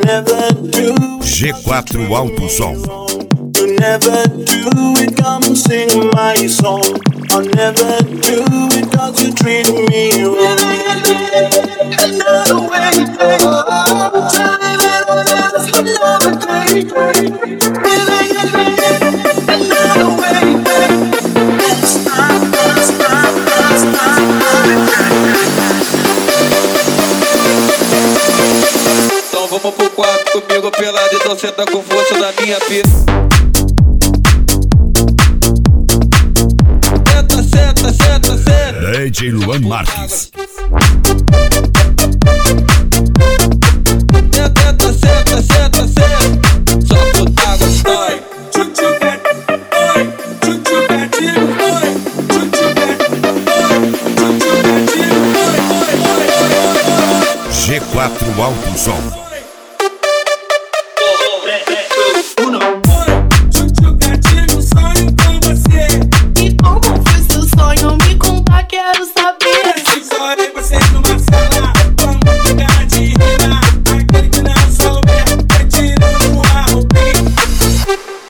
G4 Alto Som. You never do it, come and sing my song. I'll never do it, cause you treat me wrong. Another way, time just another day. Another way, it's time. Então vamos pro quarto comigo pelado, então senta com força na minha pista. Senta. DJ Luan Marques. Senta. Só puta gostosa. G4 Alto Som.